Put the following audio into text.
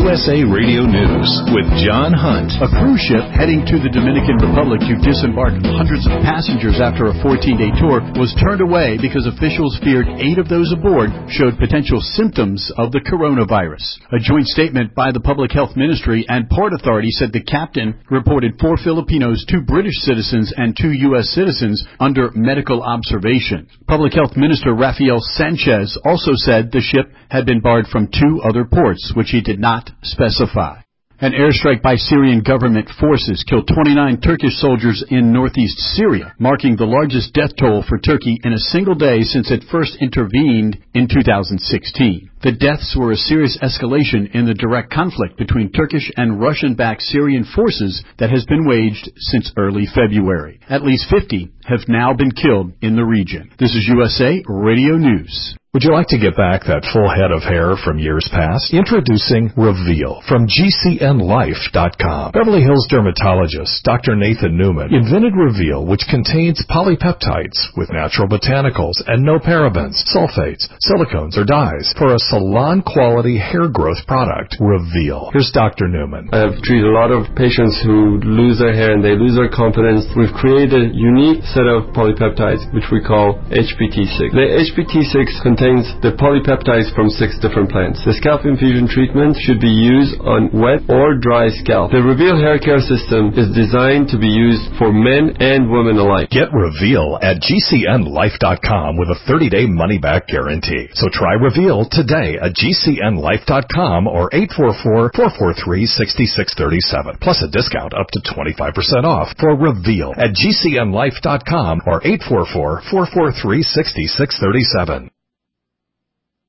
USA Radio News with John Hunt. A cruise ship heading to the Dominican Republic to disembark hundreds of passengers after a 14-day tour was turned away because officials feared 8 of those aboard showed potential symptoms of the coronavirus. A joint statement by the Public Health Ministry and Port Authority said the captain reported 4 Filipinos, 2 British citizens, and 2 U.S. citizens under medical observation. Public Health Minister Rafael Sanchez also said the ship had been barred from 2 other ports, which he did not specify. An airstrike by Syrian government forces killed 29 Turkish soldiers in northeast Syria, marking the largest death toll for Turkey in a single day since it first intervened in 2016. The deaths were a serious escalation in the direct conflict between Turkish and Russian-backed Syrian forces that has been waged since early February. At least 50 have now been killed in the region. This is USA Radio News. Would you like to get back that full head of hair from years past? Introducing Reveal from GCNLife.com. Beverly Hills dermatologist Dr. Nathan Newman invented Reveal, which contains polypeptides with natural botanicals and no parabens, sulfates, silicones, or dyes for a salon-quality hair growth product. Reveal. Here's Dr. Newman. I have treated a lot of patients who lose their hair and they lose their confidence. We've created a unique set of polypeptides, which we call HPT6. The HPT6 contains the polypeptides from 6 different plants. The scalp infusion treatment should be used on wet or dry scalp. The Reveal hair care system is designed to be used for men and women alike. Get Reveal at GCNLife.com with a 30-day money-back guarantee. So try Reveal today at GCNLife.com or 844-443-6637. Plus a discount up to 25% off for Reveal at GCNLife.com or 844-443-6637.